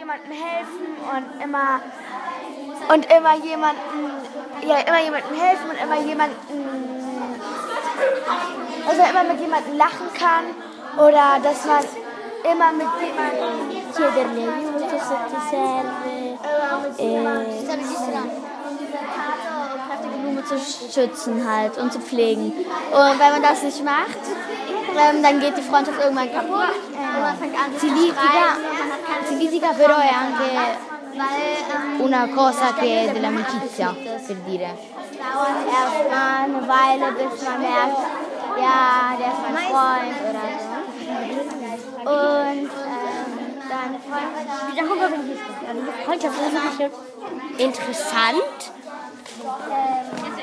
jemandem helfen und immer jemandem helfen und immer mit jemandem lachen kann oder dass man immer mit jemandem Chiedergli aiuto se ti serve. diese Karte Kräftige Blume zu schützen halt und zu pflegen. Und wenn man das nicht macht, dann geht die Freundschaft irgendwann kaputt. man fängt an Si litiga però è anche una cosa che è dell'amicizia, per dire. Es dauert erstmal eine Weile, bis man merkt, ja, der ist mein Freund oder so. Und dann Freundschaft ist wirklich interessant.